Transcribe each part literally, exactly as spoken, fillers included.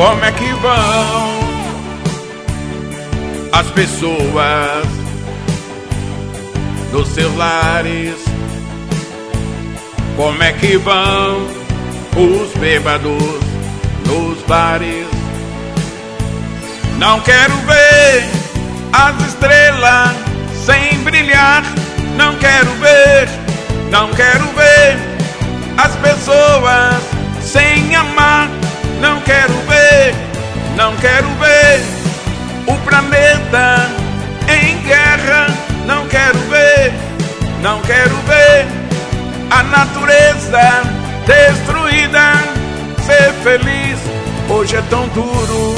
Como é que vão as pessoas dos seus lares? Como é que vão os bêbados nos bares? Não quero ver as estrelas sem brilhar. Não quero ver, não quero ver as pessoas sem amar. Não quero ver, não quero ver o planeta em guerra. Não quero ver, não quero ver a natureza destruída. Ser feliz hoje é tão duro.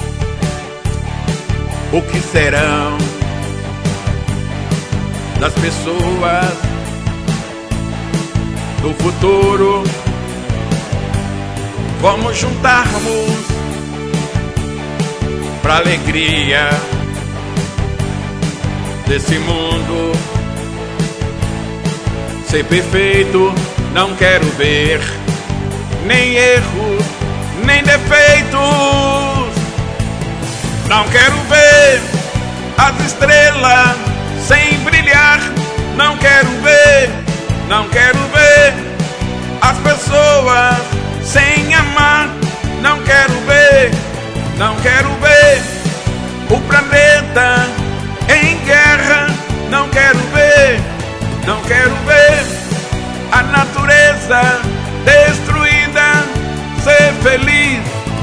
O que serão das pessoas do futuro? Vamos juntarmos pra alegria desse mundo. Ser perfeito não quero ver, nem erros, nem defeitos. Não quero ver as estrelas sem brilhar. Não quero ver, não quero ver as pessoas sem amar. Não quero ver, não quero ver o planeta em guerra. Não quero ver, não quero ver a natureza destruída. Ser feliz.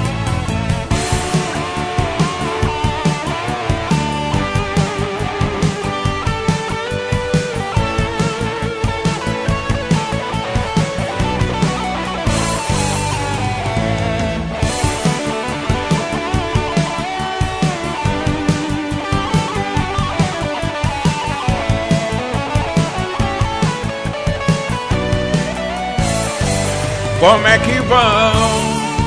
Como é que vão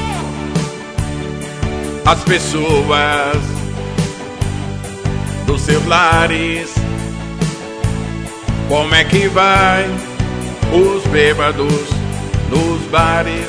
as pessoas dos seus lares? Como é que vai os bêbados nos bares?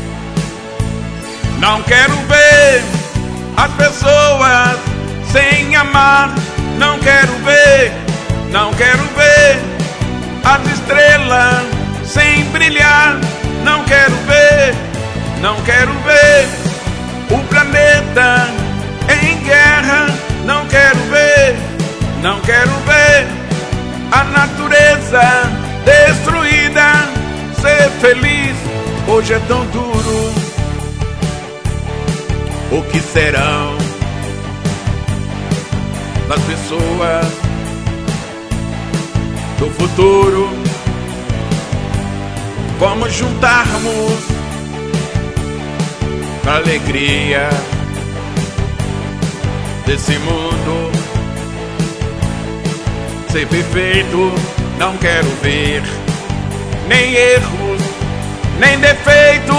Não quero ver as pessoas sem amar. Não quero ver, não quero ver as estrelas sem brilhar. Não quero ver, não quero ver o planeta em guerra. Não quero ver, não quero ver a natureza destruída. Ser feliz hoje é tão duro. O que serão das pessoas do futuro? Vamos juntarmos pra alegria desse mundo. Ser perfeito não quero ver, nem erros, nem defeitos.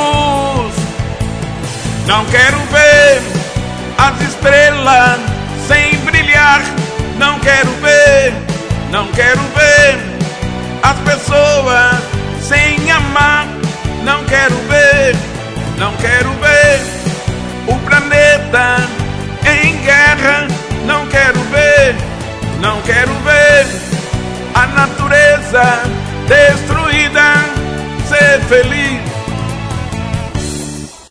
Não quero ver as estrelas sem brilhar. Não quero ver, não quero ver as pessoas sem amar. Não quero ver, não quero ver o planeta em guerra. Não quero ver, não quero ver a natureza destruída. Ser feliz.